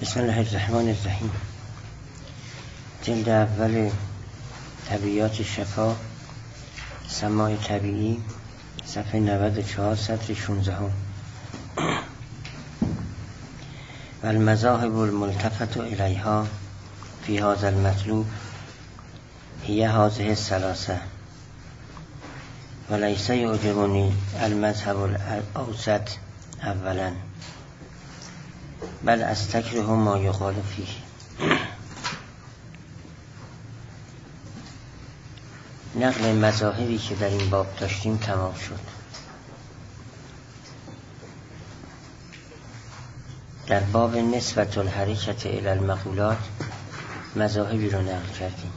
بسم الله الرحمن الرحیم. جلد اول طبیعیات شفا، سماع طبیعی، صفحه 94 سطر 16. و المذاهب الملتفت الیها فی هذا المطلوب هی هذه الثلاثه و لیس یعجبنی المذهب الاوسط اولا بل استکره ما یقال فیه. نقل مذاهبی که در این باب داشتیم تمام شد. در باب نسبت الحرکت الی المقولات مذاهبی رو نقل کردیم.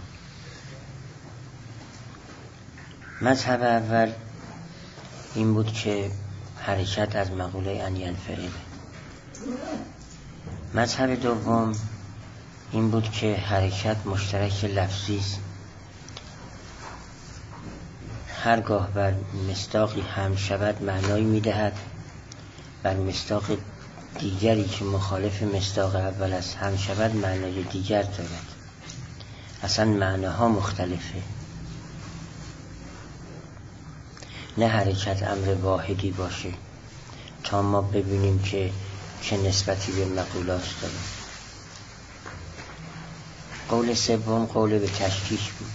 مذهب اول این بود که حرکت از مقوله ان ینفعل. مذهب دوم این بود که حرکت مشترک لفظی است، هرگاه بر مصداقی هم شود معنایی میدهد، بر مصداق دیگری که مخالف مصداق اول است هم شود معنای دیگر دارد. اصلا معناها مختلفه، نه حرکت امر واحدی باشه تا ما ببینیم که چه نسبتی به مقولات داره. قول سوم قول به تشکیک بود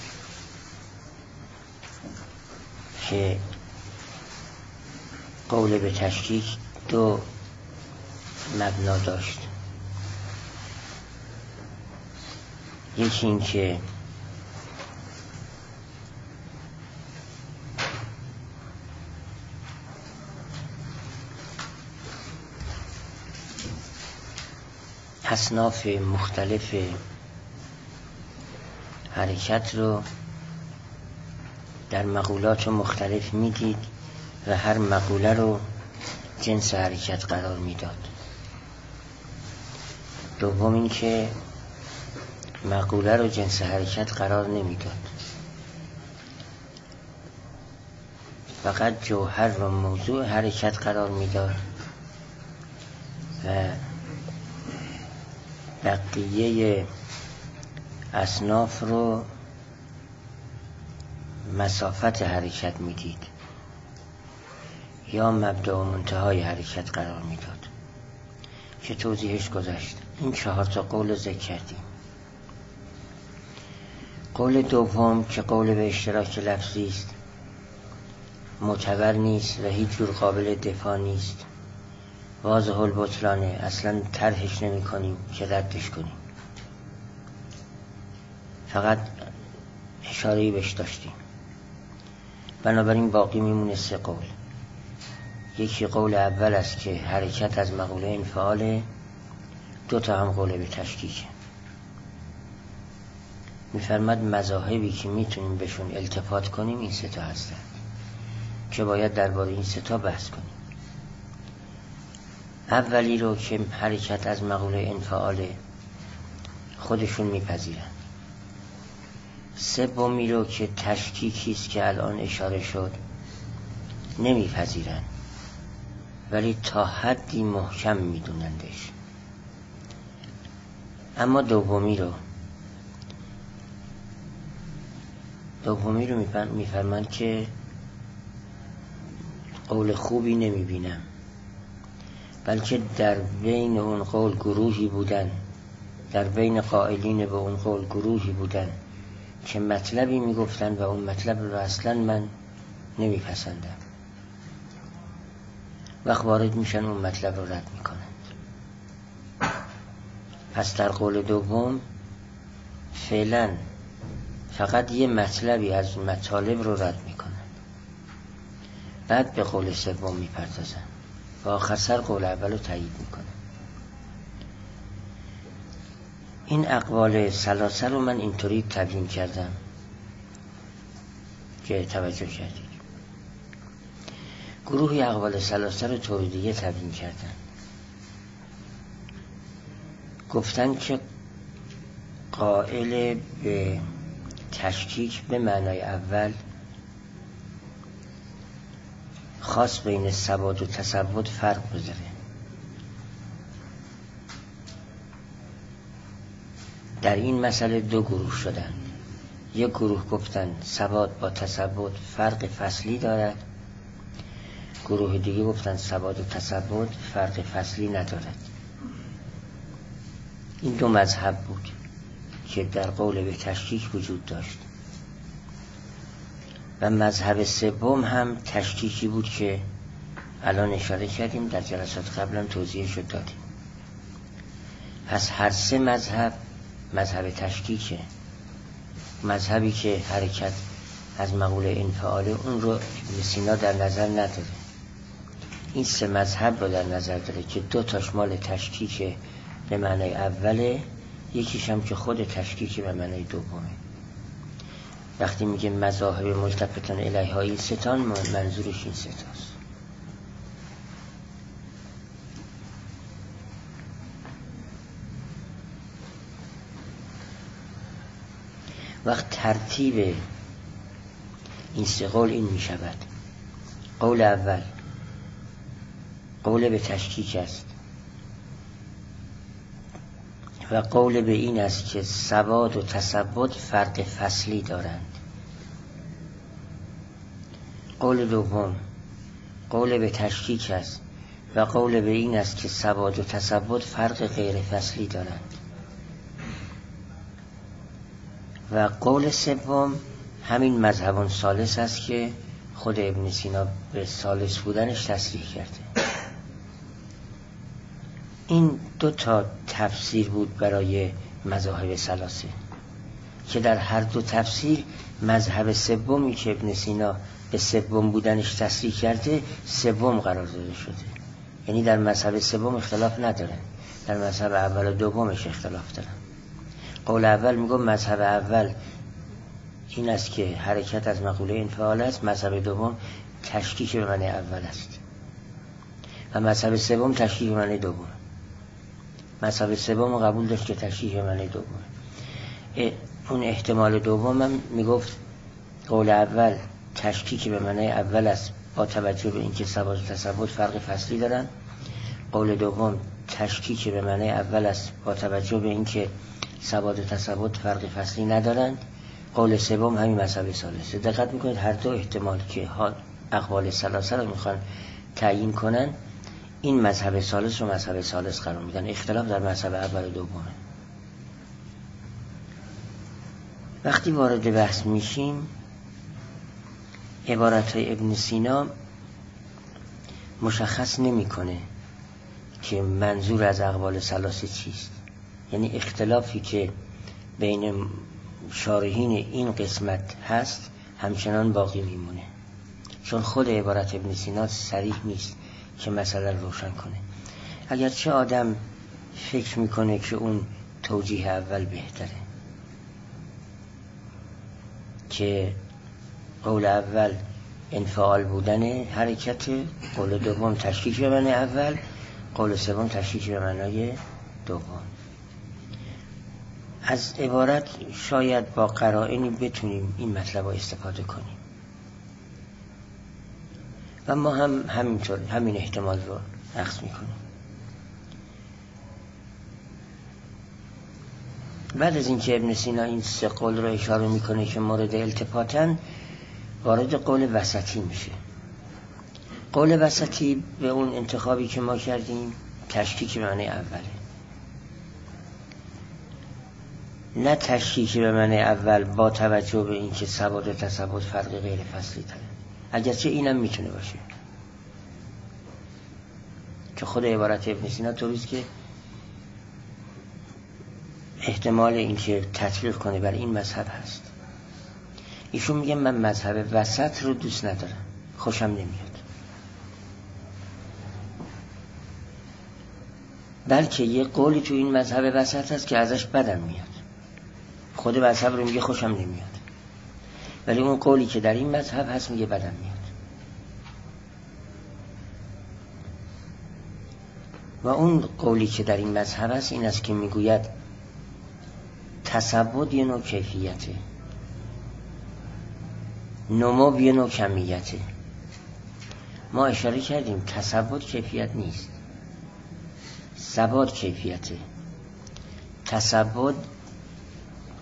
که قول به تشکیک دو مبنا داشت. یکی این که اصناف مختلف حرکت رو در مقولات مختلف میدید و هر مقوله رو جنس حرکت قرار میداد. دوم این که مقوله رو جنس حرکت قرار نمیداد، فقط جوهر رو موضوع حرکت قرار میداد و بقیه اصناف رو مسافت حرکت میدید یا مبدأ و منتهای حرکت قرار میداد که توضیحش گذشت. این 4 قول ذکر کردیم. قول دوم که قول به اشتراک لفظی است معتبر نیست و هیچ جور قابل دفاع نیست، واضح البطلانه، اصلا طرحش نمی کنیم که ردش کنیم، فقط اشاره‌ای بهش داشتیم. بنابراین باقی میمونه 3 قول. یکی قول اول است که حرکت از مقوله انفعاله، 2 هم قول به تشکیکه. میفرماد مذاهبی که میتونیم بهشون التفات کنیم این 3 هستن که باید درباره این 3 بحث کنیم. اولی رو که حرکت از مقوله انفعاله خودشون میپذیرن. سومی رو که تشکیکی است که الان اشاره شد نمیپذیرن، ولی تا حدی محکم میدونندش. اما دومی رو میفرمند که قول خوبی نمیبینم، بلکه در بین اون قول گروهی بودن، در بین قائلین به اون قول گروهی بودن که مطلبی میگفتن و اون مطلب رو اصلا من نمیپسندم، وقت وارد میشن اون مطلب رو رد میکنند. پس در قول دوم فعلا فقط یه مطلبی از مطالب رو رد میکنند، بعد به قول سوم میپردازن و آخر سر قول اول رو تایید میکنن. این اقوال ثلاثه رو من اینطوری تبیین کردم که توجه کردید. گروهی اقوال ثلاثه رو طور دیگه تبیین کردن. گفتن که قائل به تشکیک به معنای اول خاص بین ثبات و تثبت فرق بذاره. در این مسئله دو گروه شدند. یک گروه گفتن ثبات با تثبت فرق فصلی دارد، گروه دیگه گفتن ثبات و تثبت فرق فصلی ندارد. این دو مذهب بود که در قول به تشکیک وجود داشت. و مذهب سوم هم تشکیکی بود که الان اشاره کردیم، در جلسات قبلا توضیحش رو دادیم. پس هر سه مذهب تشکیکه، مذهبی که حرکت از مقوله انفعاله اون رو ابن سینا در نظر نداره. این سه مذهب رو در نظر داره که دو تاش مال تشکیک به معنای اوله، یکیش هم که خود تشکیک به معنای دومه. وقتی میگه مذاهب ملتفتان الیها این ستان، منظورش این ستاست. وقت ترتیب این سه قول این می شود: قول اول قول به تشکیک است و قول به این است که ثبات و تثبت فرق فصلی دارند. قول دوم قول به تشکیک است و قول به این است که ثبات و تثبت فرق غیر فصلی دارند. و قول سوم همین مذهب ثالث است که خود ابن سینا به ثالث بودنش تصریح کرده. این دو تا تفسیر بود برای مذاهب ثلاثه که در هر دو تفسیر مذهب سومی که ابن سینا به سوم بودنش تصریح کرده سوم قرار داده شده. یعنی در مذهب سوم اختلاف نداره، در مذهب اول و دومش اختلاف داره. قول اول میگه مذهب اول این است که حرکت از مقوله انفعال است، مذهب دوم تشکیک به معنی اول است و مذهب سوم تشکیک به معنی دوم. مذهب سوم قبول داشت که تشکیک به معنی دوم. اون احتمال دوم هم میگفت قول اول تشکیک به معنی اول است با توجه به اینکه ثبات و تثبت فرق فصلی دارن. قول دوم تشکیک به معنی اول است با توجه به اینکه ثبات و تثبت فرق فصلی ندارند. قول سوم همین مذهب ثالثه. دقت میکنید هر دو احتمال که اقوال ثلاثه رو میخوان تعیین کنن، این مذهب ثالث رو مذهب ثالث قرار میدن. اختلاف در مذهب اول و دومه. وقتی وارد بحث میشیم، عبارت های ابن سینا مشخص نمیکنه که منظور از اقوال ثلاثه چیست. یعنی اختلافی که بین شارحین این قسمت هست همچنان باقی میمونه، چون خود عبارت ابن سینا صریح نیست که مسئله رو روشن کنه. اگرچه آدم فکر میکنه که اون توجیه اول بهتره، که قول اول انفعال بودن حرکت، قول دوم تشکیک به معنی اول، قول سوم تشکیک به معنای دوم. از عبارت شاید با قرائنی بتونیم این مطلب رو استفاده کنیم و ما هم همینطور همین احتمال رو اخذ میکنیم. بعد از اینکه ابن سینا این سه قول رو اشاره میکنه که مورد التفاتن، وارد قول وسطی میشه. قول وسطی به اون انتخابی که ما کردیم تشکیک به معنی اوله، نه تشکیک به معنی اول با توجه به اینکه ثبات و تثبت فرق غیر فصلی داره. اگرچه اینم میتونه باشه که خود عبارت ابن سینا طوریست که احتمال اینکه تطبیق کنه بر این مذهب هست. ایشون میگه من مذهب وسط رو دوست ندارم، خوشم نمیاد، بلکه یه قولی تو این مذهب وسط هست که ازش بدم میاد. خود مذهب رو میگه خوشم نمیاد، ولی اون قولی که در این مذهب هست میگه بدم میاد. و اون قولی که در این مذهب هست این است که میگوید تثبت یه نوع کیفیته، نمو یه نوع کمیته. ما اشاره کردیم تثبت کیفیت نیست، ثبات کیفیته. تثبت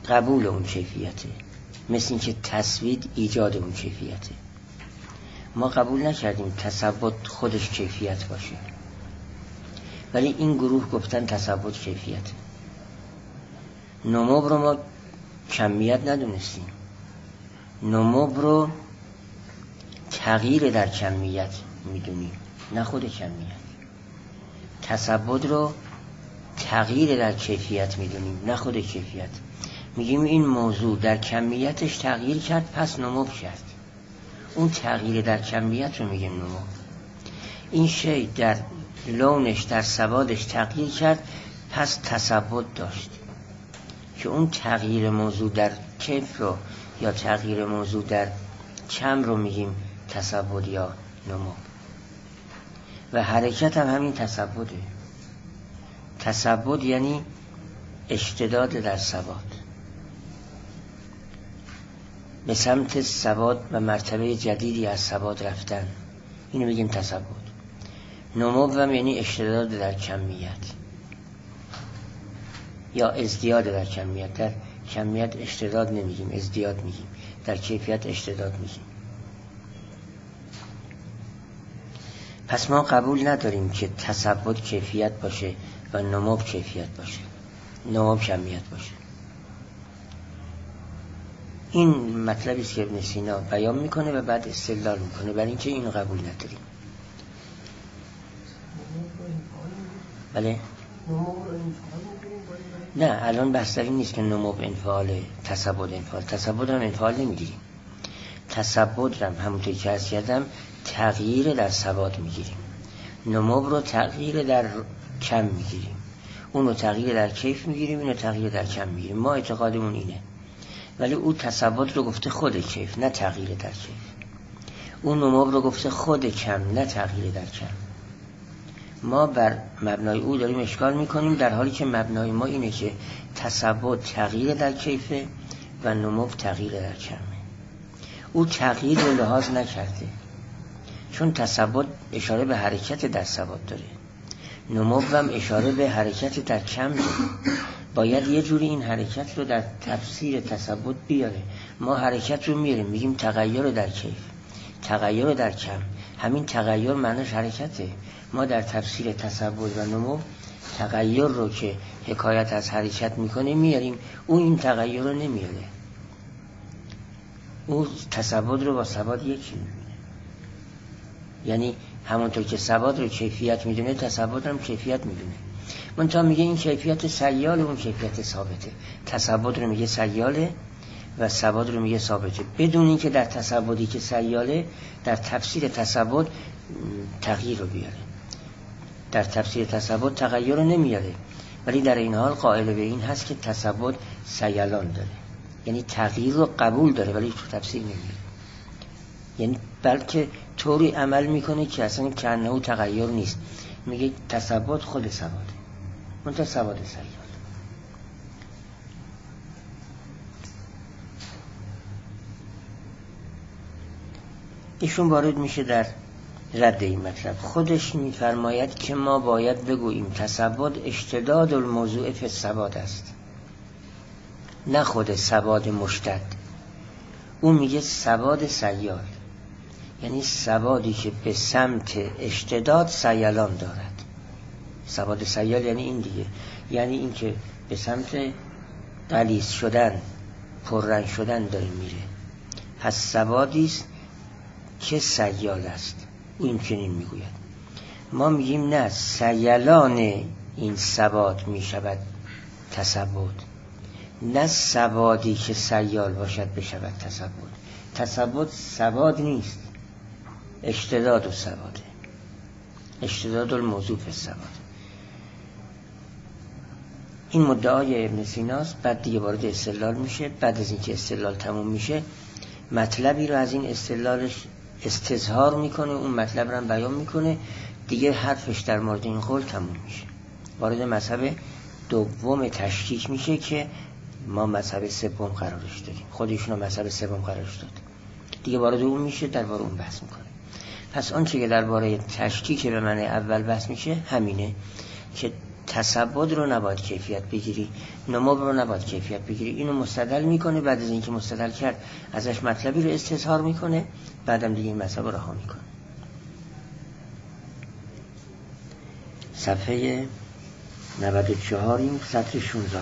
قبول اون کیفیته، مثل این که تسوید ایجاد اون کیفیته. ما قبول نکردیم تثبت خودش کیفیت باشه، ولی این گروه گفتن تثبت کیفیته. نمو رو ما کمیت ندونستیم، نمو رو تغییر در کمیت میدونیم، نه خود کمیت. تثبت رو تغییر در کیفیت میدونیم، نه خود کیفیت. میگیم این موضوع در کمیتش تغییر کرد پس نمو کرد، اون تغییر در کمیت رو میگیم نمو. این شی در لونش در سوادش تغییر کرد پس تثبت داشت، که اون تغییر موضوع در کیف رو یا تغییر موضوع در کم رو میگیم تثبت یا نمو. و حرکت هم همین تثبته. تثبت یعنی اشتداد در ثبات، به سمت ثبات و مرتبه جدیدی از ثبات رفتن، اینو میگیم تثبت. نمو هم یعنی اشتداد در کمیت یا ازدیاد در کمیت. در کمیت اشتداد نمیگیم، ازدیاد میگیم. در کیفیت اشتداد میگیم. پس ما قبول نداریم که تثبت کیفیت باشه و نمو کیفیت باشه، نمو کمیت باشه. این مطلبی است که ابن سینا بیان میکنه و بعد استدلال میکنه، برای اینکه اینو قبول نداریم. بله؟ نه، الان بحث این نیست که نمو انفعال، تثبت انفعال. تثبت هم انفعال نمیگیریم. تثبت هم همونطور که عرض کردم تغییر در ثبات میگیریم، نمو رو تغییر در کم میگیریم، اونو تغییر در کیف میگیریم، اینو تغییر در کم میگیریم. ما اعتقادمون اینه. ولی او تثبت رو گفته خود کیف، نه تغییر در کیف. اون نمو رو گفته خود کم، نه تغییر در کم. ما بر مبنای او داریم اشکال میکنیم، در حالی که مبنای ما اینه که تثبت تغییر در کیفه و نمو تغییر در کمه. او تغییر رو لحاظ نکرده، چون تثبت اشاره به حرکت در ثبات داره، نمو هم اشاره به حرکت در کم داره. باید یه جوری این حرکت رو در تفسیر تثبت بیاره. ما حرکت رو میاریم میگیم تغییر در کیف، تغییر در کم. همین تغییر معنیش حرکته. ما در تفسیر تثبت و نمو تغییر رو که حکایت از حرکت میکنه میاریم، او این تغییر رو نمیاره. او تثبت رو با ثبات یکی میبینه. یعنی همونطور که ثبات رو کیفیت میدونه، تثبت هم کیفیت میدونه. منتها میگه این کیفیت سیاله، اون کیفیت ثابته. تثبت رو میگه سیاله و ثبات رو میگه ثابته، بدون اینکه در تثبتی که سیاله در تفسیر تثبت تغییر رو بیاره. در تفسیر تثبت تغییر رو نمیاره، ولی در این حال قائل به این هست که تثبت سیالان داره، یعنی تغییر رو قبول داره ولی تو تفسیر نمیاره. یعنی بلکه طوری عمل میکنه که اصلا کنه تغییر نیست. میگه تثبت خود ثباته، منتها ثبات سیال. ایشون وارد میشه در رد این مطلب. خودش میفرماید که ما باید بگوییم تثبت اشتداد الموضوع فی الثبات است، نه خود ثبات مشتد. اون میگه ثبات سیال، یعنی ثباتی که به سمت اشتداد سیلان دارد. ثبات سیال یعنی این دیگه، یعنی این که به سمت غلیظ شدن، پررنگ شدن داره میره. پس ثباتی است که سیال است. او این چنین میگوید. ما میگیم نه، سیلان این ثبات میشود تثبت، نه ثباتی که سیال باشد بشود تثبت. تثبت ثبات نیست، اشتداد و ثباته، اشتداد الموضوع فی الثبات. این مدعای ابن سیناست. بعد دیگه وارد استدلال میشه. بعد از اینکه استدلال تموم میشه مطلبی رو از این استدلالش استظهار میکنه، اون مطلب رو هم بیان میکنه. دیگه حرفش در مورد این قول تموم میشه. وارد مذهب دوم تشکیک میشه که ما مذهب سوم قرارش دادیم، خودشون مذهب سوم قرارش داد. دیگه وارد اون میشه، درباره اون بحث میکنه. پس آنچه که درباره تشکیک به معنی اول بحث میشه همینه که تثبت رو نباید کیفیت بگیری، نمو رو نباید کیفیت بگیری. اینو مستدل میکنه، بعد از اینکه مستدل کرد ازش مطلبی رو استظهار میکنه، بعدم دیگه این مطلب رو رها میکنه. صفحه 94 سطر 16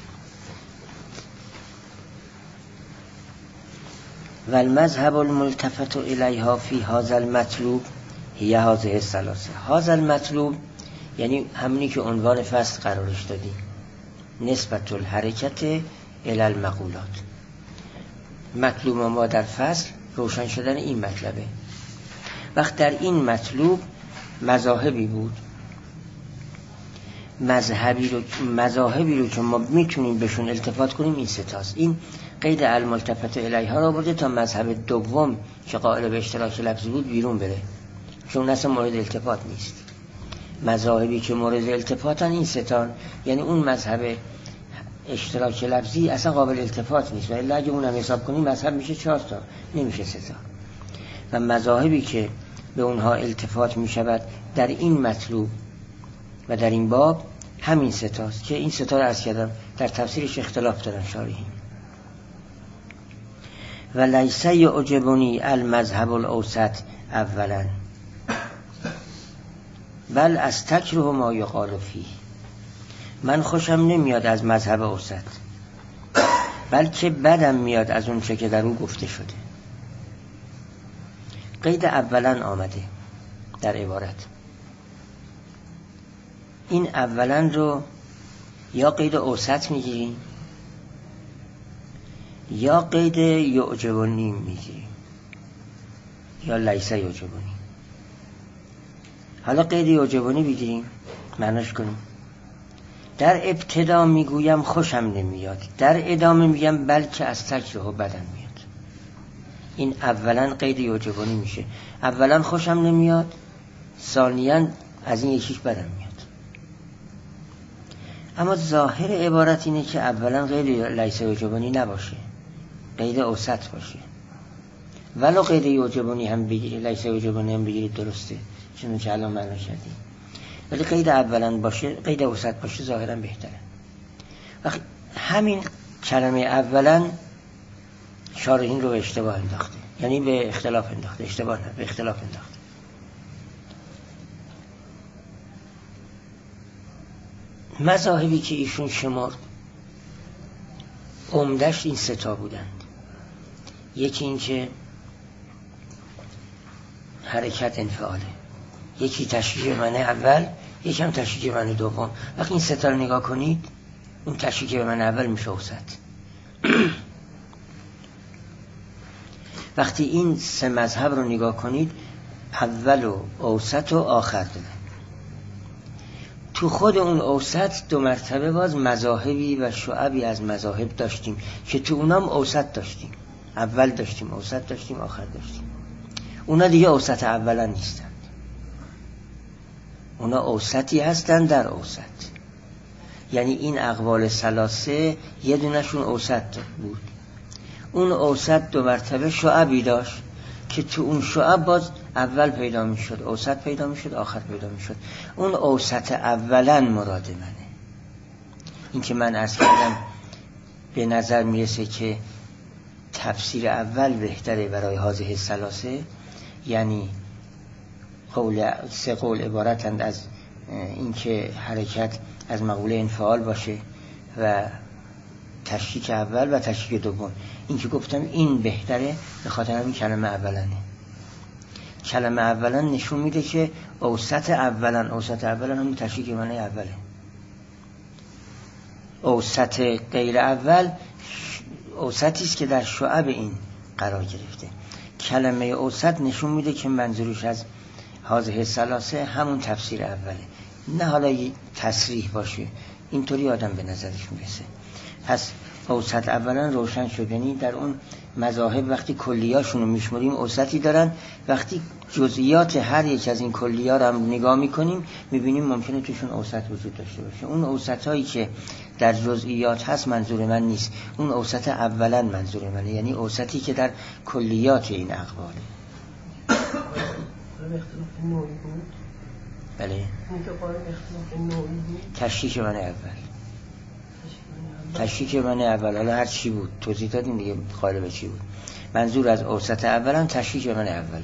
و المذهب الملتفت الیها فی هذا المطلوب هی هذه الثلاثه. هذا المطلوب یعنی همونی که عنوان فصل قرارش دادیم، نسبت الحرکت الی المقولات. مطلوب ما در فصل روشن شدن این مطلبه. وقت در این مطلوب مذاهبی بود، مذاهبی رو که ما میتونیم بهشون التفات کنیم این ستاست. این قید الملتفت الیها را برده تا مذهب دوم که قائل به اشتراک لفظی بود بیرون بره، چون اصلا مورد التفات نیست. مذاهبی که مورد التفاتن این ستان، یعنی اون مذهب اشتراک لفظی اصلا قابل التفات نیست، ولی اگه اونم حساب کنیم مذهب میشه 4 تا، نمیشه 3 تا. و مذاهبی که به اونها التفات میشود در این مطلوب و در این باب همین 3 تاست که این 3 تا رو عرض کردم در تفسیرش اختلاف دارن شارحین. و لیس یعجبنی المذهب الاوسط اولا بل استکره ما یقال فیه. من خوشم نمیاد از مذهب اوسط، بلکه بدم میاد از اون چه که در اون گفته شده. قید اولا آمده در عبارت. این اولا رو یا قید اوسط میگیریم یا قید یعجبنی میگیریم یا لیس یعجبنی. حالا قید یعجبنی بگیریم، معناش کنیم. در ابتدا میگویم خوشم نمیاد، در ادامه میگم بلکه از تکره بدم میاد. این اولا قید یعجبنی میشه. اولا خوشم نمیاد، ثانیا از این یکیش بدم میاد. اما ظاهر عبارت اینه که اولا قید لیس یعجبنی نباشه، قید اوسط باشه. ولو قید یعجبنی هم بگیری، لیس یعجبنی هم بگیرید درسته، چون که الان معنا کردیم. ولی قید اولا باشه، قید اوسط باشه ظاهرا بهتره. وقتی همین کلمه اولا شارحین رو به اشتباه انداخته، یعنی به اختلاف انداخته، اشتباه نه، به اختلاف انداخته. مذاهبی که ایشون شمرد عمدش این 3 تا بودند. یکی این که حرکت انفعاله، یکی تشریک معنی اول، یکی هم تشریک معنی دوم. وقتی این 3 تا رو نگاه کنید، اون تشریک معنی اول میشه اوسط. وقتی این 3 مذهب رو نگاه کنید، اول و اوسط و آخر داره. تو خود اون اوسط 2 مرتبه باز مذاهبی و شعبی از مذاهب داشتیم که تو اونام اوسط داشتیم. اول داشتیم، اوسط داشتیم، آخر داشتیم. اونا دیگه اوسط اولا نیستند، اونا اوسطی هستند در اوسط. یعنی این اقوال ثلاثه یه دونشون اوسط بود. اون اوسط 2 مرتبه شعبی داشت که تو اون شعب باز اول پیدا می شد، اوسط پیدا می شد، آخر پیدا می شد. اون اوسط اولا مراد منه. این که من عرض کردم به نظر می رسه که تفسیر اول بهتره برای هذه الثلاثه، یعنی 3 قول عبارتند از این که حرکت از مقوله انفعال باشه و تشکیک اول و تشکیک دوم. این که گفتم این بهتره به خاطر همین کلمه اولانه. کلمه اولا نشون میده که اوسط اولا همون تشکیک معنی اوله. اوسط غیر اول اوسطی است که در شعب این قرار گرفته. کلمه اوسط نشون میده که منظورش از هذه الثلاثه همون تفسیر اوله، نه حالا تصریح باشه. اینطوری آدم به نظرش میرسه. پس اوسط اولا روشن شد، یعنی در اون مذاهب وقتی کلیاشون رو میشمریم اوسطی دارن، وقتی جزئیات هر یک از این کلیا رو هم نگاه میکنیم میبینیم ممکنه توشون اوسط وجود داشته باشه. اون اوسطایی که در جزئیات هست منظور من نیست، اون اوسط اولا منظور منه، یعنی اوسطی که در کلیات این اقواله. بله. تشکیک من اول. تشکیک من اول حالا هر چی بود توضیح دادیم دیگه، قالب چی بود. منظور از اوسط اولم تشکیک من اوله.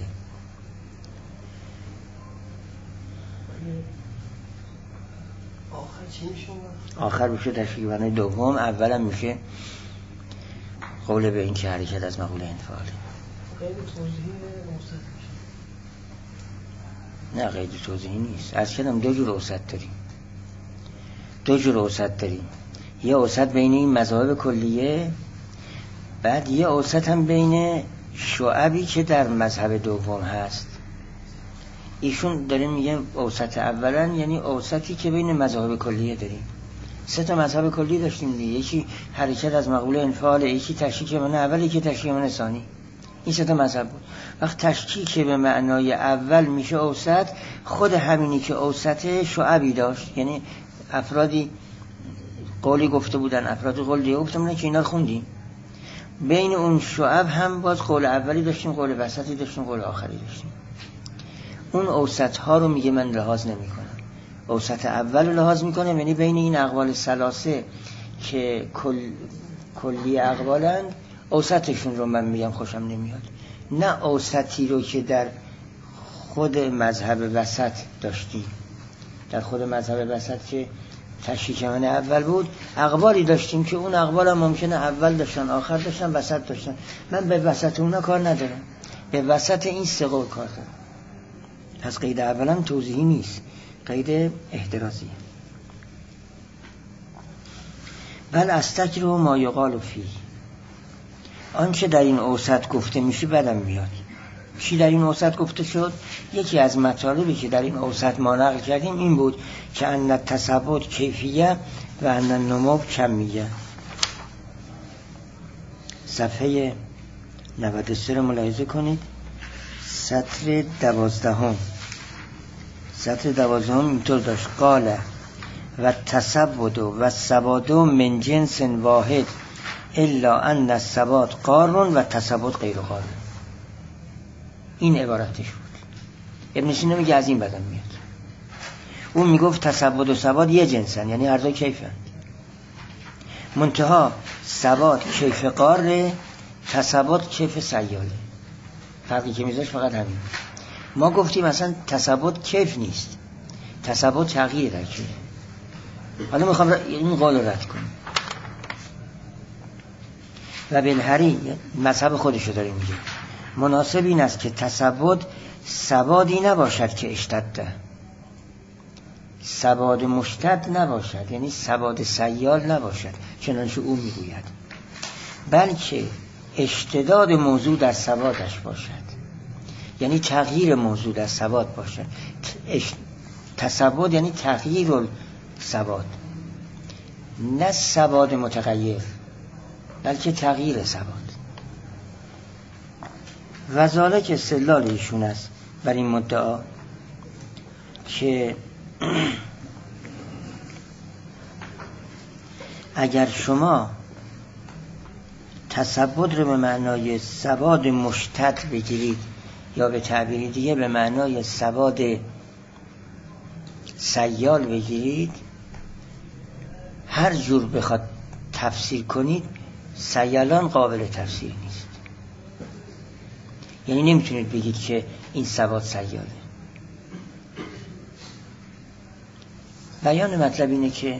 آخر میشه تشکیک من دوم، اولم میشه قول به این که حرکت از مقوله انفعاله. قید توضیحی اوسط میشه؟ نه قید توضیحی نیست. از کدام دو جور اوسط داریم. دو جور اوسط داریم. یه اوسط بین این مذاهب کلیه، بعد یه اوسط هم بین شعبی که در مذهب دوم هست. ایشون داریم میگه اوسط اولا یعنی اوسطی که بین مذاهب کلیه داریم. سه تا مذهب کلی داشتیم دیگه، یکی حرکت از مقوله انفعال، یکی تشکیک من اول، یکی تشکیک من ثانی. این سه تا مذهب بود. وقت تشکیک به معنای اول میشه اوسط، خود همینی که اوسط شعبی داشت، یعنی افرادی قولی گفته بودن، افرادی قول دیگه گفته بودن که اینا رو خوندیم. بین اون شعب هم باز قول اولی داشتیم، قول وسطی داشتیم، قول آخری داشتیم. اون اوسط ها رو میگه من لحاظ نمی کنم. اوسط اول رو لحاظ میکنه، یعنی بین این اقوال ثلاثه که کلی اقوالن اوسطشون رو من میگم خوشم نمیاد. نه اوسطی رو که در خود مذهب وسط داشتیم. در خود مذهب وسط که تشکیک من اول بود، اقوالی داشتیم که اون اقوال هم ممکنه اول داشتن، آخر داشتن، وسط داشتن. من به وسط اونا کار ندارم، به وسط این سه قول کار دارم. پس قید اولم توضیحی نیست، قید احترازی. بل استکره ما یقال فی، آنچه در این اوسط گفته میشه بدم میاد. چی در این اوسط گفته شد؟ یکی از مطالبی که در این اوسط ما نقل کردیم این بود که ان التثبت کیفیه و ان النمو کمیه. صفحه 93 رو ملاحظه کنید، سطر 12. سطر 12 اینطور داشت: قال و تثبت و ثبات من جنس واحد الا ان الثبات قار و تثبت غیر قار. این عبارتش بود. ابن سینا میگه از این بدم میاد. اون میگفت تثبت و ثبات یه جنسن، یعنی هر دو کیفن. منتها ثبات کیف قاره، تثبت کیف سیاله. فرقی که میذاش فقط همین. ما گفتیم مثلا تثبت کیف نیست، تثبت تغییر در کیف. حالا میخوام این قول رو رد کنم. و بالحری مذهب خودشو داره میگه مناسب این است که تثبت ثباتی نباشد که اشتده، ثبات مشتد نباشد، یعنی ثبات سیال نباشد چنانچه او میگوید، بلکه اشتداد موضوع در ثباتش باشد، یعنی تغییر موضوع در ثبات باشد. تثبت یعنی تغییر ثبات، نه ثبات متغیر، بلکه تغییر ثبات. و ذالک استدلال ایشون است بر این مدعا که اگر شما تثبت رو به معنای ثبات مشتد بگیرید یا به تعبیر دیگه به معنای ثبات سیال بگیرید، هر جور بخواد تفسیر کنید سیالان قابل تفسیر نیست. یعنی نمیتونید بگید که این ثبات سیاله. بیان مطلب اینه که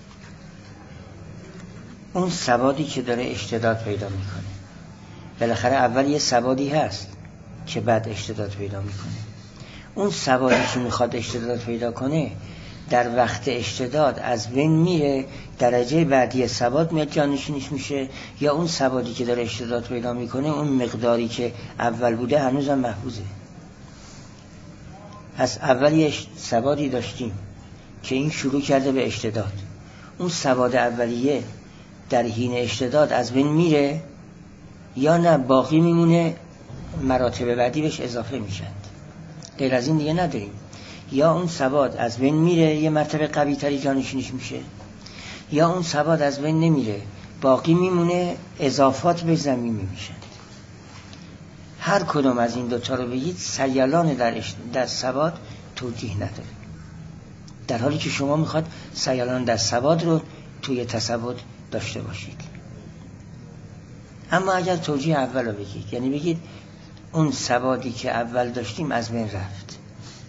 اون ثباتی که داره اشتداد پیدا میکنه، بالاخره اول یه ثباتی هست که بعد اشتداد پیدا میکنه. اون ثباتی که میخواد اشتداد پیدا کنه در وقت اشتداد از بین میره، درجه بعدی ثبات میاد جانشینش میشه، یا اون ثباتی که داره اشتداد پیدا میکنه اون مقداری که اول بوده هنوزم محفوظه. پس اول یه ثباتی داشتیم که این شروع کرده به اشتداد، اون ثبات اولیه در حین اشتداد از بین میره یا نه باقی میمونه، مراتب بعدی بهش اضافه میشن، غیر از این دیگه نداریم. یا اون ثبات از بین میره یه مرتبه قوی تری جانشینش میشه، یا اون ثبات از بین نمیره باقی میمونه، اضافات به زمین میشن. هر کدوم از این دوتا رو بگید سیالان در ثبات توجیه نداره. در حالی که شما میخواد سیالان در ثبات رو توی تصبت داشته باشید. اما اگر توجیه اول رو بگید، یعنی بگید اون ثباتی که اول داشتیم از بین رفت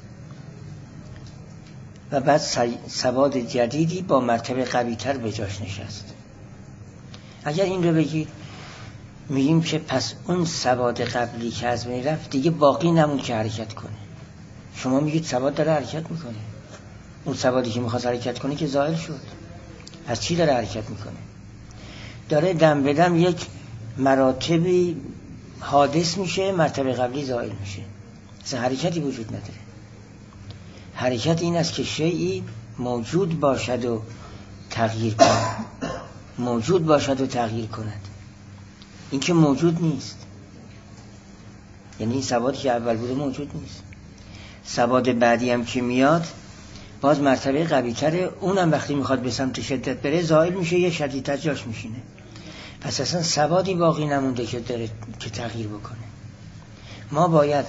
و بعد ثبات جدیدی با مرتبه قوی‌تر به جاش نشست، اگر این رو بگید میگیم که پس اون ثبات قبلی که از بین رفت دیگه باقی نمون که حرکت کنه. شما میگید ثبات داره حرکت میکنه، اون ثباتی که میخواست حرکت کنه که زائل شد. پس چی داره حرکت میکنه؟ داره دم به دم یک مراتبی حادث میشه، مرتبه قبلی زائل میشه. اصلا حرکتی وجود نداره. حرکت این است که شیئی موجود باشد و تغییر کند، موجود باشد و تغییر کند. این که موجود نیست، یعنی این ثباتی که اول بوده موجود نیست. ثبات بعدی هم که میاد باز مرتبه قوی‌تره، اونم وقتی میخواد به سمت شدت بره زائل میشه، یه شدیدتر جاش میشینه. پس اصلا ثباتی باقی نمونده که داره که تغییر بکنه. ما باید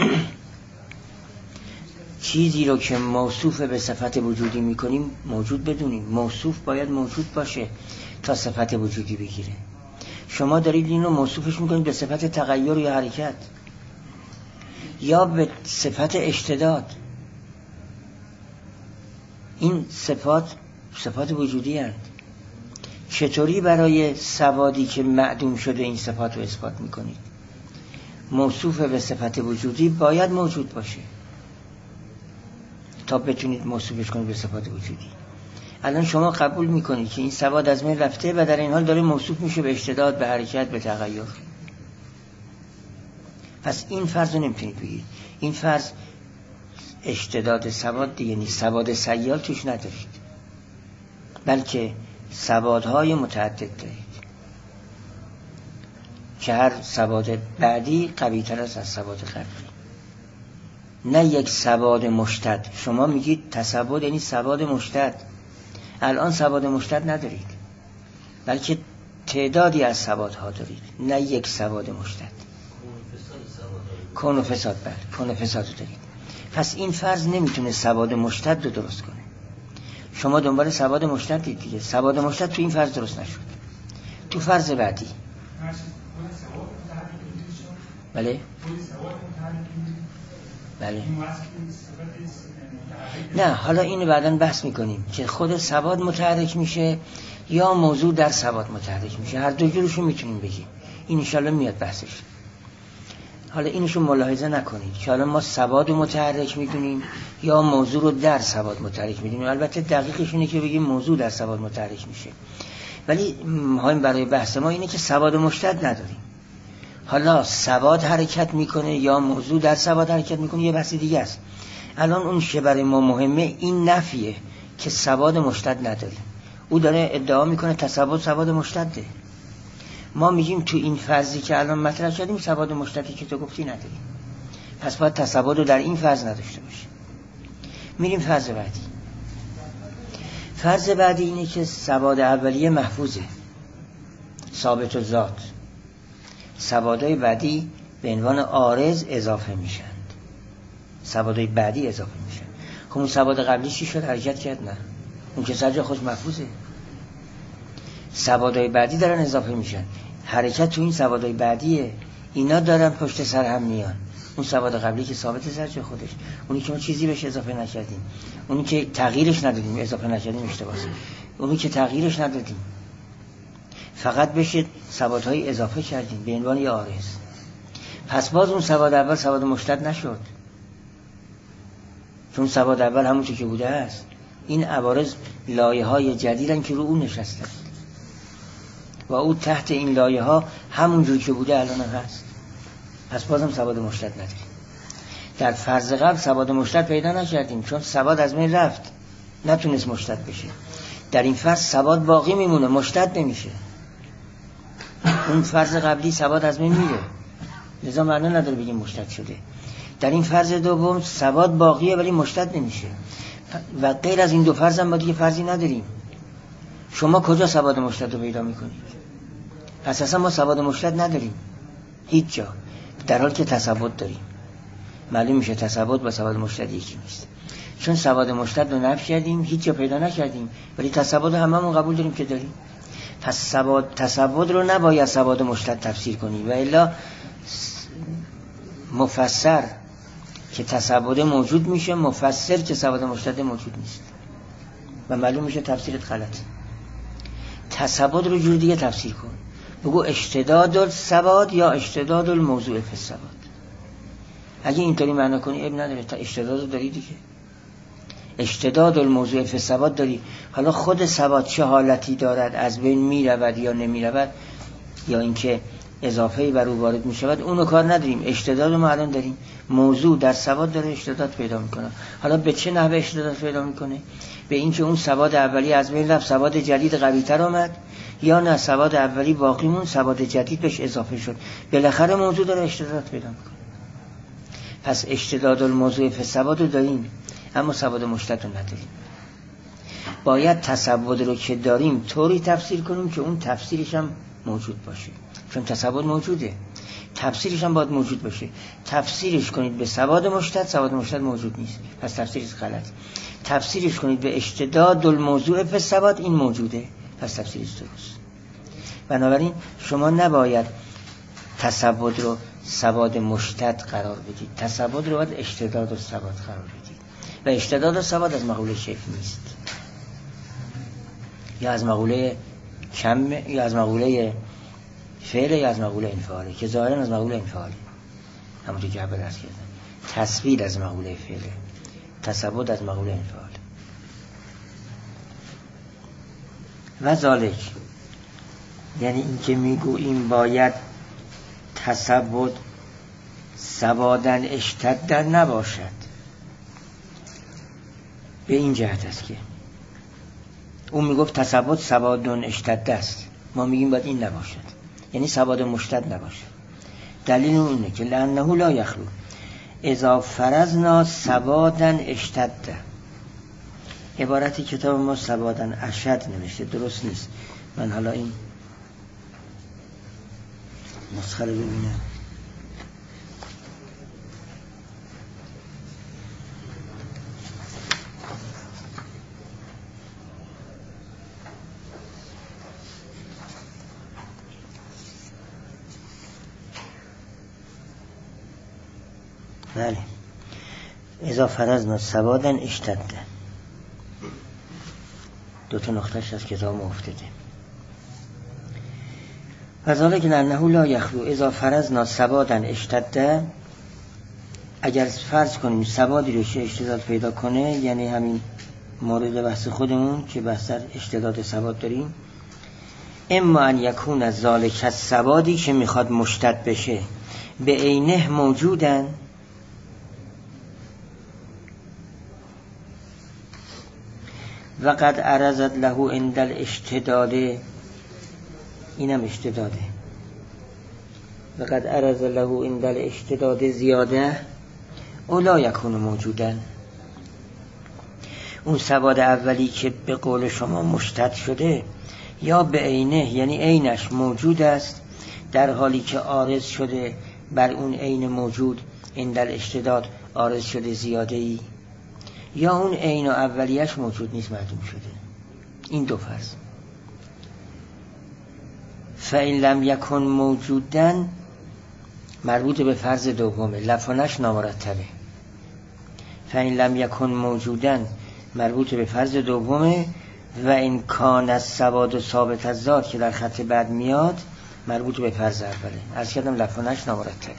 چیزی رو که موصوف به صفت وجودی میکنیم موجود بدونیم. موصوف باید موجود باشه تا صفت وجودی بگیره. شما دارید این رو موصوفش میکنید به صفت تغییر یا حرکت یا به صفت اشتداد. این صفات وجودی هستند. چطوری برای ثباتی که معدوم شده این صفات رو اثبات میکنید؟ موصوف به صفت وجودی باید موجود باشه تا بتونید موصوفش کنید به صفات وجودی. الان شما قبول میکنید که این ثبات از من رفته و در این حال داره موصوف میشه به اشتداد، به حرکت، به تغییر. پس این فرض رو نمیتونید بگید. این فرض اشتداد ثبات دیگه نیست، ثبات سیال توش ندارید، بلکه ثبات‌های متعدد دارید که هر ثبات بعدی قوی‌تر است از ثبات قبلی. نه یک ثبات مشتد. شما میگید تثبت یعنی ثبات مشتد. الان ثبات مشتد ندارید، بلکه تعدادی از ثبات‌ها دارید، نه یک ثبات مشتد. کون و فساد کون و فساد دارید. پس این فرض نمیتونه ثبات مشتد رو درست کنه. شما دنبال ثبات مشتد دید دیگه. ثبات مشتد تو این فرض درست نشد. تو فرض بعدی بله بله نه، حالا اینو بعداً بحث میکنیم که خود ثبات متحرک میشه یا موضوع در ثبات متحرک میشه. هر دو جورشو میتونیم بگیم. این انشالله میاد بحثش. حالا اینشو ملاحظه نکنید که حالا ما ثبات متحرک میدونیم یا موضوع رو در ثبات متحرک میدونیم. البته دقیقش اینه که بگیم موضوع در ثبات متحرک میشه، ولی مهم برای بحث ما اینه که ثبات مشتد نداریم. حالا ثبات حرکت میکنه یا موضوع در ثبات حرکت میکنه یه بحث دیگه است. الان اون چه برای ما مهمه این نفیه که ثبات مشتد نداریم. او داره ادعا میکنه ثبات مشتده. ما میگیم تو این فرضی که الان مطرح کردیم ثبات مشتدی که تو گفتی نداریم، پس باید ثبات رو در این فرض نداشته باشیم. میریم فرض بعدی. فرض بعدی اینه که ثبات اولیه محفوظه، ثابت الذات. ثباتای بعدی به عنوان عارض اضافه میشن. ثباتای بعدی اضافه میشن. خب اون ثبات قبلی چی شد؟ حرکت کرد؟ نه، اون که سر جا خودش محفوظه. ثباتای بعدی دارن اضافه میشن. حرکت تو این ثباتای بعدیه. اینا دارن پشت سر هم میان. اون ثبات قبلی که ثابت سر جا خودش، اونی که ما چیزی بهش اضافه نکردیم، اونی که تغییرش ندادیم، اضافه نکردیم اشتباهه. اونی که تغییرش ندادیم فقط بشه ثبات‌های اضافه کردیم به عنوان یه عارض. پس باز اون ثبات اول ثبات مشتد نشد، چون ثبات اول همون چیزی که بوده است. این عوارض لایه‌های جدیدن که رو اون نشستن و او تحت این لایه‌ها همون جوری که بوده الان هم هست. پس بازم ثبات مشتد نداریم. در فرض قبل ثبات مشتد پیدا نکردیم چون ثبات از بین رفت، نتونست مشتد بشه. در این فرض ثبات باقی میمونه، مشتد نمیشه. اون فرض قبلی ثبات از بین میره، لذا معنی نداره بگیم مشتد شده. در این فرض دوم ثبات باقیه ولی مشتد نمیشه و غیر از این دو فرض هم ما دیگه فرضی نداریم. شما کجا ثبات مشتد رو پیدا میکنید؟ پس اصلا ما ثبات مشتد نداریم هیچ جا، در حالی که تثبت داریم. معلوم میشه تثبت با ثبات مشتد یکی نیست. چون سواد مشتد رو نفی کردیم هیچ جا پیدا نکردیم، ولی تصود هممون قبول داریم که داریم. پس تصود رو نباید سواد مشتد تفسیر کنیم، و الا مفسر که تصود موجود میشه، مفسر که سواد مشتد موجود نیست، و معلوم میشه تفسیرت غلط. تصود رو جور دیگه تفسیر کن، بگو اشتداد السواد یا اشتداد الموضوع فی السواد. اگه اینطوری معنا کنی اب نداره، تا اشتداد رو داری دیگه، اشتداد الموضوع فی السواد داری. حالا خود سواد چه حالتی دارد، از بین میرود یا نمیرود، یا اینکه اضافه‌ای بر او وارد میشود، اونو کار نداریم. اشتداد ما الان داریم، موضوع در سواد داره اشتداد پیدا میکنه. حالا به چه نحوه اشتداد پیدا میکنه؟ به اینکه اون سواد اولی از بین رفت، سواد جدید قوی تر آمد، یا نه سواد اولی باقی مون، سواد جدید بهش اضافه شد، بالاخره موضوع داره اشتداد پیدا میکنه. پس اشتداد الموضوع فی السواد رو داریم، اما سواد مشتد رو نداریم. باید تصود رو که داریم طوری تفسیر کنیم که اون تفسیرش هم موجود باشه، چون تصور موجوده، تفسیرش هم باید موجود باشه. تفسیرش کنید به سواد مشتد، سواد مشتد موجود نیست، پس تفسیرش غلط. تفسیرش کنید به اشتداد الموضوع فی السواد، این موجوده، پس تفسیرش درست. بنابراین شما نباید تصود رو سواد مشتد قرار بدید، تصود رو باید اشتداد السواد قرار بدید، و اشتداد السواد از مقوله شکل نیست، یا از مقوله کم، یا از مقوله فعل، یا از مقوله انفعاله، که ظاهرا از مقوله انفعاله. همونطور که قبل عرض کردم، تصویر از مقوله فعله، تصود از مقوله انفعاله. و ذالک یعنی این که میگوییم باید تصود سوادن اشتدن نباشد، به این جهت است که اون میگفت تصود سوادن اشتد است، ما میگیم باید این نباشد، یعنی سواد مشتد نباشد. دلیل اون اینه که لانه لا یخلو اذا فرضنا سوادن اشتد. عبارتی کتاب ما سوادن اشد نوشته، درست نیست. من حالا این نسخه رو ببینم. بله، اذا فرضنا سوادن اشتد، دو تا نقطهش از کتاب ما افتاده. وذالک لانه لا یخلو اذا فرضنا سوادن اشتد، اگر فرض کنیم سوادی رو که اشتداد پیدا کنه، یعنی همین مورد بحث خودمون که بحث اشتداد سواد داریم، اما ان یکون از ذالک السوادی که میخواد مشتد بشه به عینه موجودن، و قد عرضت له عند الاشتداد، اینم اشتداده، و قد عرض له عند الاشتداد زیاده اولا یکون موجودن. اون سواد اولی که به قول شما مشتد شده، یا به عینه یعنی عینش موجود است، در حالی که عارض شده بر اون عین موجود عند الاشتداد عارض شده زیاده ای، یا اون عین و اولیش موجود نیست، معدوم شده. این دو فرض. فإن لم یکن موجودن مربوط به فرض دومه، لفظش نامرتبه. فإن لم یکن موجودن مربوط به فرض دومه، و این کان از سواد و ثابت از ذات که در خط بعد میاد مربوط به فرض اوله. عرض کردم لفظش نامرتبه.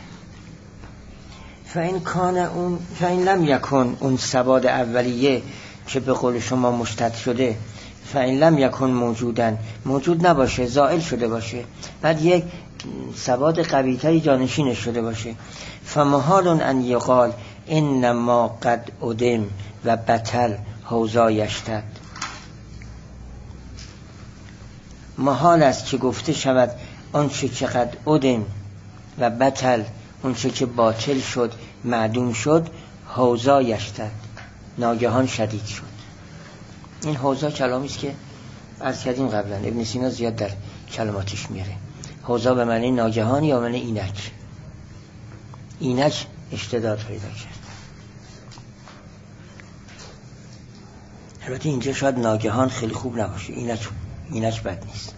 فإن لم یکن اون سواد اولیه که به قول شما مشتد شده، فإن لم یکن موجودن، موجود نباشه، زائل شده باشه، بعد یک سواد قوی‌تری جانشینش شده باشه، فمحال ان یقال انما قد ادم و بطل حوزا یشتد. محال است که گفته شود آنچه که قد ادم و بطل، اونچه که باطل شد، معدوم شد، حوزا یشتد، ناگهان شدید شد. این حوزا کلامی است که عرض کردیم قبلا، ابن سینا زیاد در کلماتش میاره. حوزا به معنی ناگهان یا معنی اینک. اینک اشتداد پیدا کرد. البته اینجا شاید ناگهان خیلی خوب نباشه، اینک بد نیست.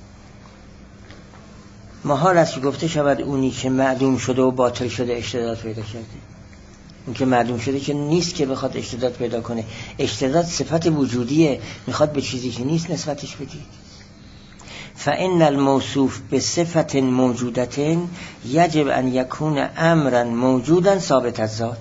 محال است که گفته شود اونی که معدوم شده و باطل شده اشتداد پیدا کرده. اون که معدوم شده که نیست که بخواد اشتداد پیدا کنه. اشتداد صفت وجودیه، میخواد به چیزی که نیست نسبتش بدید. فإن الموصوف بصفت موجودة یجب ان یکون امرا موجودا ثابت الذات.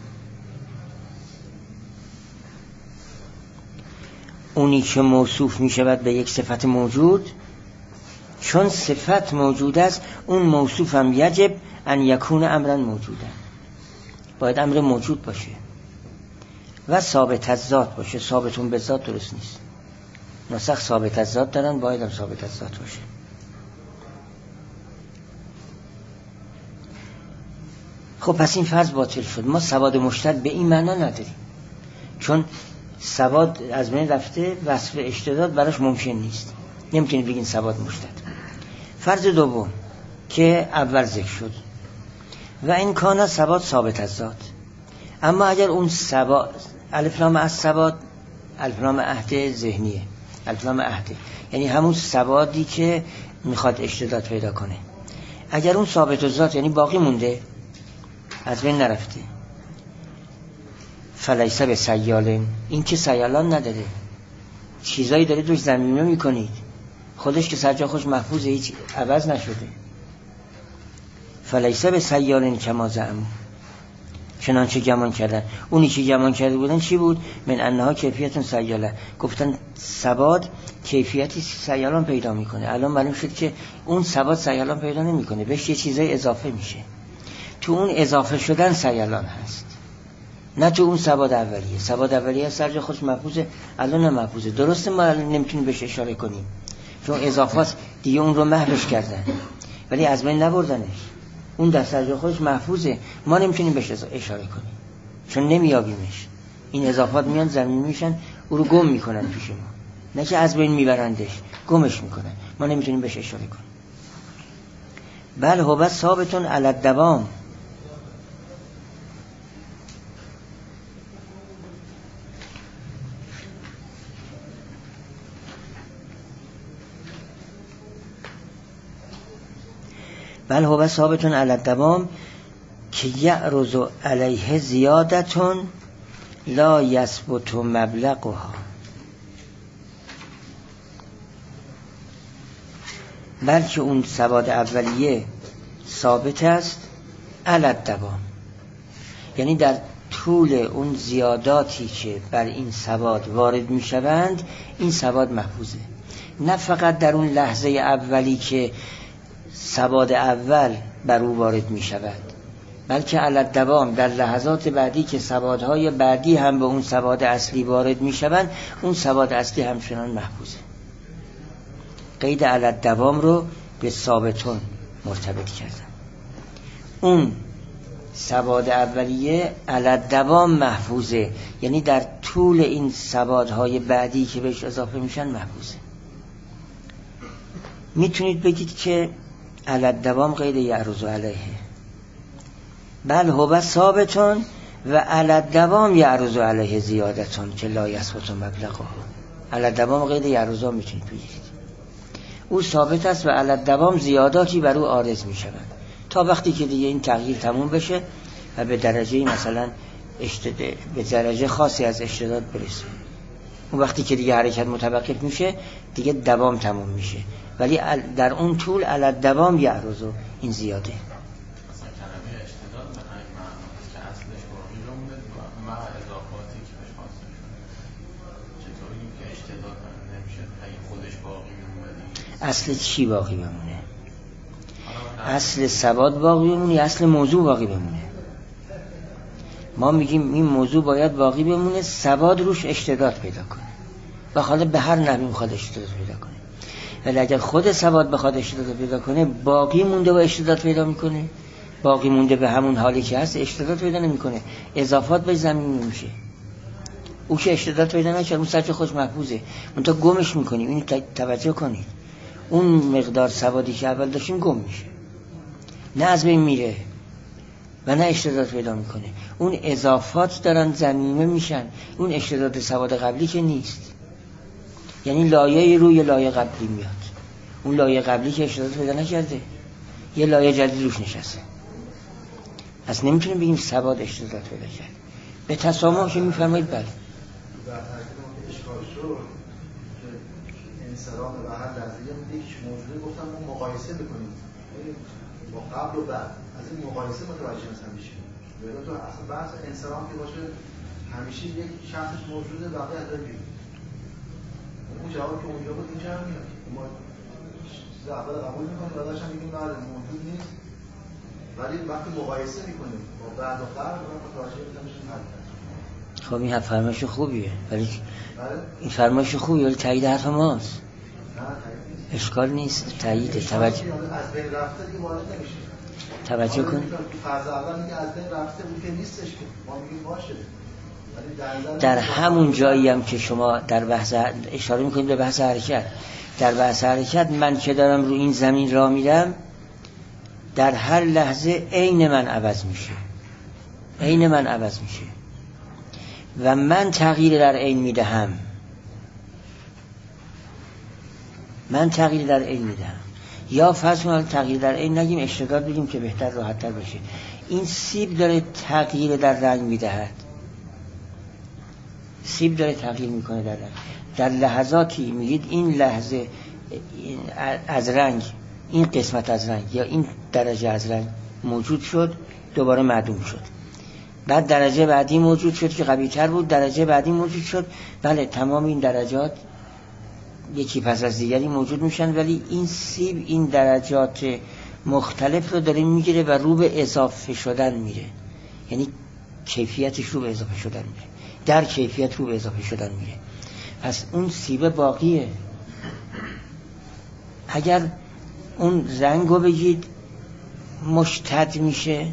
اونی که موصوف می شود به یک صفت موجود، چون صفت موجود است، اون موصوف هم یجب ان یکون امرا موجودا، باید امر موجود باشه و ثابت الذات باشه. ثابتون به ذات درست نیست، نسخ ثابت الذات دارن، باید هم ثابت الذات باشه. خب پس این فرض باطل شد. ما سواد مشترک به این معنا نداریم، چون سواد از بین رفته، وصف اشتداد براش ممکن نیست، نمیتونید بگین سواد مشترک. فرض دوم که اول ذکر شد، و این کانا سواد ثابت الذات. اما اگر اون سواد الف لام از سواد، الف لام عهد ذهنیه، الف لام عهد یعنی همون سوادی که میخواد اشتداد پیدا کنه، اگر اون ثابت الذات یعنی باقی مونده، از بین نرفته، فلیس به سیالن، این که سیالان نداره، چیزایی داره توش ضمیمه میکنید، خودش که سرجا خوش محفوظه، هیچ عوض نشده. فلیس به سیالن کما زعموا، چنانچه گمان کردن. اونی که گمان کرده بودن چی بود؟ من انها کیفیت سیاله، گفتن سواد کیفیتی سیالان پیدا میکنه. الان معلوم شد که اون سواد سیالان پیدا نمیکنه، بهش یه چیزای اضافه میشه. تو اون اضافه شدن سیالان هست، نه تو اون سواد اولیه. سواد اولیه سرجا خودش محفوظه، الان هم محفوظه. درسته ما الان نمیتونیم بهش اشاره کنیم چون اضافات دیگه اون رو محوش کردن، ولی از بین نبردنش. اون در سرجا خودش محفوظه، ما نمیتونیم بهش اشاره کنیم چون نمیابیمش. این اضافات میان زمین میشن، او رو گم میکنن پیش ما، نه که از بین میبرندش، گمش میکنن. ما نمیتونیم بهش اشاره کنیم. بل هو ثابتون علی الدوام، بل هو ثابتون علی الدوام که یعرض علیه زیادتون لا یثبت مبلغها. بلکه اون سواد اولیه ثابت است علی الدوام، یعنی در طول اون زیاداتی که بر این سواد وارد می شوند این سواد محفوظه. نه فقط در اون لحظه اولی که سواد اول بر او وارد می شود، بلکه علی الدوام در لحظات بعدی که سوادهای بعدی هم به اون سواد اصلی وارد می شوند، اون سواد اصلی همچنان محفوظه. قید علی الدوام رو به ثابتون مرتبط کردم. اون سواد اولیه علی الدوام محفوظه، یعنی در طول این سوادهای بعدی که بهش اضافه میشن محفوظه. میتونید بگید که علی الدوام قید یعرض علیه، بل هو ثابتون و علی الدوام یعرض علیه زیادتون که لا یثبت مبلغها. علی الدوام قید یعرض میتونید بگید، او ثابت است و علی الدوام زیاداتی بر او عارض میشوند تا وقتی که دیگه این تغییر تموم بشه و به درجه مثلا به درجه خاصی از اشتداد برسه. اون وقتی که دیگه حرکت متوقف میشه دیگه دوام تموم میشه، ولی در اون طول علی الدوام یعرض، این زیاده. مثلا کلمه اشتداد به همین معناست که اصلش باقی بمونه و مع اضافاتی که بهش حاصل شده. چطوری که اشتداد نمیشه اگه خودش باقی بمونه؟ اصل چی باقی بمونه؟ اصل سواد باقی بمونه یا اصل موضوع باقی بمونه؟ ما میگیم این موضوع باید باقی بمونه، سواد روش اشتداد پیدا کنه و حالا به هر نحوی میخواد اشتداد پیدا کنه. ولی اگر خود سواد بخواد اشتداد پیدا کنه، باقی مونده و اشتداد پیدا میکنه، باقی مونده به همون حالی که هست اشتداد پیدا نمیکنه، اضافات به زمین نمیشه. او که اشتداد پیدا نکنه اون سرچ خوش محفوظه، اون تا گمش میکنیم. اینو توجه کنید، اون مقدار سوادی که اول داشتیم گم میشه، نه از بین میره و نه اشتداد پیدا میکنه. اون اضافات دارن ضمیمه میشن، اون اشتداد سواد قبلی که نیست. یعنی لایه روی لایه قبلی میاد. اون لایه قبلی که اشتداد پیدا نکرده یه لایه جدید روش نشسته. پس نمیتونیم بگیم ثبات اشتداد پیدا کرد. به تسامح که میفرمایید بله. در حقیقت اشکال شد که انسرام و هر لحظه یکیش موجوده گفتم اون مقایسه بکنیم با قبل و بعد از این مقایسه متوجه مثلا میشیم. تو اصلا بحث انسرام که باشه همیشه یک شخصش موجوده بقیه از داریم. اون جواب که اونجا بود اینجا هم میاد. ما اول قبول میکنیم بعدش هم میگیم بله موجود نیست. ولی وقتی مقایسه میکنیم با بعد و قبل متوجه میشیم حل کنیم. خب این فرمایش خوبیه ولی این فرمایش خوبیه ولی تایید حرف ماست. اشکال نیست تاییده. توجه از بین رفته دیگه وارد نمیشه. توجه کن. فرض اول میگه از بین رفته بود که نیستش که ما میگیم باشه. در همون جایی هم که شما در بحث اشاره میکنید به بحث حرکت، در بحث حرکت من که دارم رو این زمین راه میرم در هر لحظه عین من عوض میشه، عین من عوض میشه و من تغییر در عین میدهم، من تغییر در عین میدهم. یا فرض کنید تغییر در عین نگیم اشتداد بگیم که بهتر راحت‌تر بشه. این سیب داره تغییر در رنگ میدهد، سیب داره تغییر میکنه در رنگ. در لحظاتی میگید این لحظه از رنگ، این قسمت از رنگ یا این درجه از رنگ موجود شد دوباره معدوم شد، بعد درجه بعدی موجود شد که قوی‌تر بود، درجه بعدی موجود شد. بله تمام این درجات یکی پس از دیگری موجود میشن ولی این سیب این درجات مختلف رو داره میگیره و رو به اضافه شدن میره، یعنی کیفیتش رو به اضافه شدن میره، در کیفیت رو به اضافه شدن میره. پس اون سیب باقیه. اگر اون رنگ رو بگید مشتد میشه،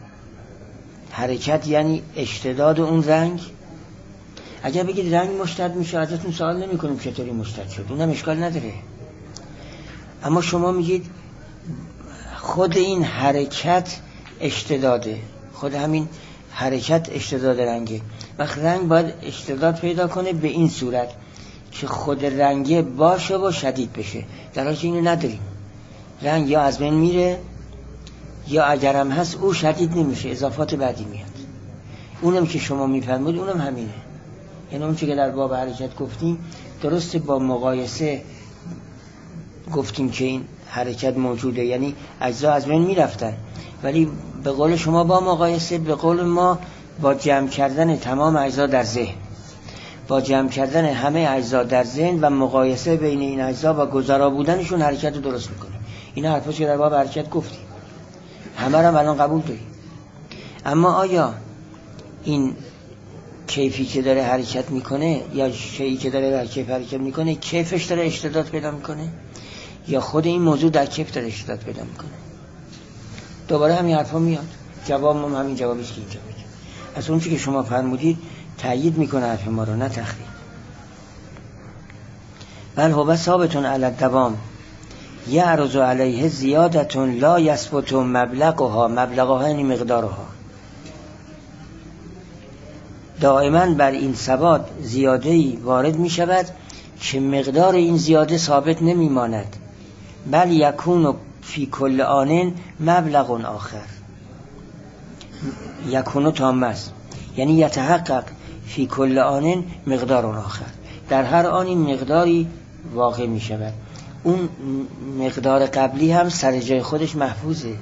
حرکت یعنی اشتداد اون رنگ. اگر بگید رنگ مشتد میشه ازتون سوال نمی کنیم چطوری مشتد شد، اونم اشکال نداره. اما شما میگید خود این حرکت اشتداده، خود همین حرکت اشتداد رنگه. وقت رنگ باید اشتداد پیدا کنه به این صورت که خود رنگه باشه و شدید بشه، در حالی که اینو نداریم. رنگ یا از بین میره یا اگرم هست او شدید نمیشه، اضافات بعدی میاد. اونم که شما میفرمایید اونم همینه. یعنی اون چه که در باب حرکت گفتیم درسته، با مقایسه گفتیم که این حرکت موجوده، یعنی اجزا از بین میرفتن، ولی به قول شما با مقایسه، به قول ما با جمع کردن تمام اجزا در ذهن، با جمع کردن همه اجزا در ذهن و مقایسه بین این اجزا و گذرا بودنشون حرکت رو درست میکنه. این حرفاست که در باب حرکت گفتیم، همه رو الان قبول داریم. اما آیا این کیفی که داره حرکت میکنه یا شیئی که داره در کیف حرکت میکنه کیفش داره اشتداد پیدا میکنه یا خود این موضوع در کیف داره اشتداد پیدا میکنه؟ دوباره همین حرفا میاد. جواب ما همین جوابیه که اینجا میگه. از اون چیزی که شما فرمودید تایید میکنه حرف ما رو، نه تخریب. بل هو ثابتون علی الدوام یعرض علیه زیادتون لا یثبت مبلغها یعنی مقدارها. دائما بر این ثبات زیاده‌ای وارد می شود که مقدار این زیاده ثابت نمی ماند، بل یکون فی کل آن مبلغ آخر. یکون تام است یعنی یتحقق فی کل آن مقدار آخر، در هر آنی مقداری واقع می شود. اون مقدار قبلی هم سر جای خودش محفوظه.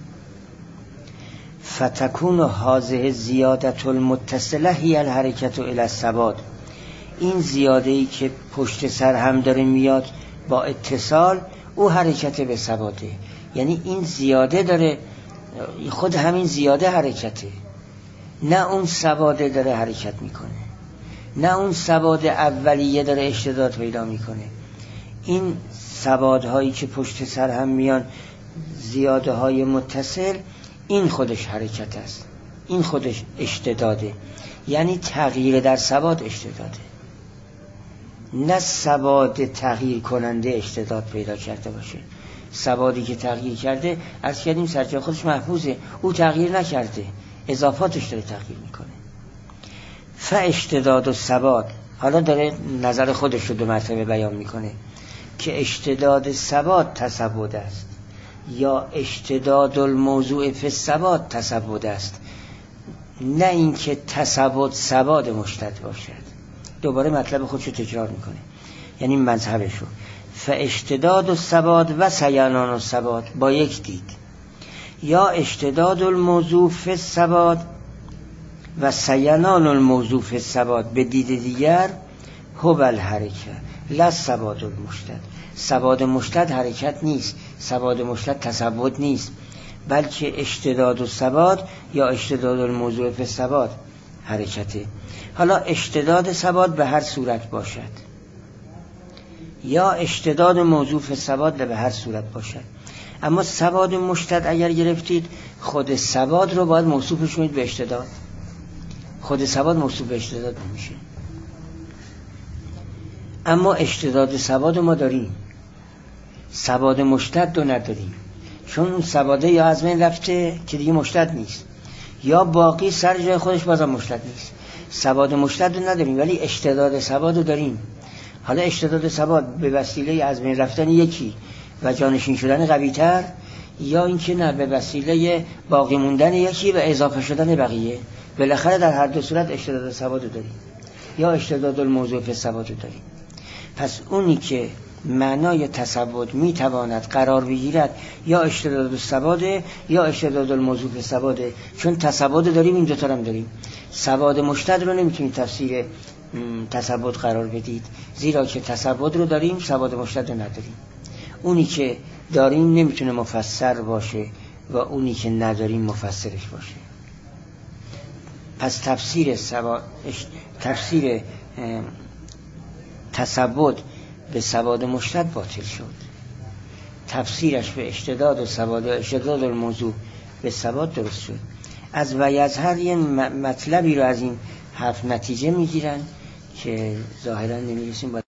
فتکون هذه زیادت المتصله هی الحرکت الی الثبات. این زیاده‌ای که پشت سر هم داره میاد با اتصال، او حرکت به ثباته. یعنی این زیاده داره، خود همین زیاده حرکته، نه اون ثباته داره حرکت میکنه، نه اون ثبات اولیه داره اشتداد پیدا میکنه. این ثبات‌هایی که پشت سر هم میان، زیاده‌های متصل، این خودش حرکت است، این خودش اشتداده. یعنی تغییر در ثبات اشتداده، نه ثبات تغییر کننده اشتداد پیدا کرده باشه. ثباتی که تغییر کرده از کردیم سرجای خودش محفوظه، او تغییر نکرده، اضافاتش داره تغییر میکنه. فاشتداد و ثبات حالا داره نظر خودش رو 2 مرتبه بیان میکنه که اشتداد ثبات تثبت است یا اشتداد الموضوع فی الثبات تثبت است، نه اینکه تثبت ثبات مشتد باشد. دوباره مطلب خودشو تکرار میکنه، یعنی مذهبشو. فاشتداد الثبات و سیلان الثبات با یک دید، یا اشتداد الموضوع فی الثبات و سیلان الموضوع فی الثبات به دید دیگر، هو الحرکه لا ثبات المشتد. ثبات مشتد حرکت نیست، ثبات مشتد تثبت نیست، بلکه اشتداد الثبات یا اشتداد الموضوع فی الثبات حرکته. حالا اشتداد ثبات به هر صورت باشد یا اشتداد موضوع فی الثبات به هر صورت باشد، اما ثبات مشتد اگر گرفتید خود ثبات رو باید موصوفش کنید به اشتداد، خود ثبات موصوف به اشتداد نمیشه. اما اشتداد ثبات ما داریم، ثبات مشتد رو نداریم، چون اون ثباته یا از بین رفته که دیگه مشتد نیست، یا باقی سر جای خودش بازم مشتد نیست. ثبات مشتد رو نداریم ولی اشتداد ثبات رو داریم. حالا اشتداد ثبات به وسیله از بین رفتن یکی و جانشین شدن قوی‌تر، یا اینکه نه به وسیله باقی موندن یکی و اضافه شدن بقیه. بالاخره در هر 2 صورت اشتداد ثبات رو داریم یا اشتداد الموضوع فی الثبات رو داریم. پس اونی که معنای تثبت میتواند قرار بگیرد یا اشتداد الثبات یا اشتداد الموضوع فی الثبات، چون تثبت داریم این 2 تا هم داریم. ثبات مشتد رو نمیتونید تفسیر تثبت قرار بدید، زیرا که تثبت رو داریم ثبات مشتد رو نداریم. اونی که داریم نمیتونه مفسر باشه و اونی که نداریم مفسرش باشه. پس تفسیر تثبت به ثبات مشتد باطل شد، تفسیرش به اشتداد و ثبات و اشتداد الموضوع به ثبات درست شد. از ویظهر یه مطلبی رو از این حرف نتیجه میگیرن که ظاهرا نمیرسیم.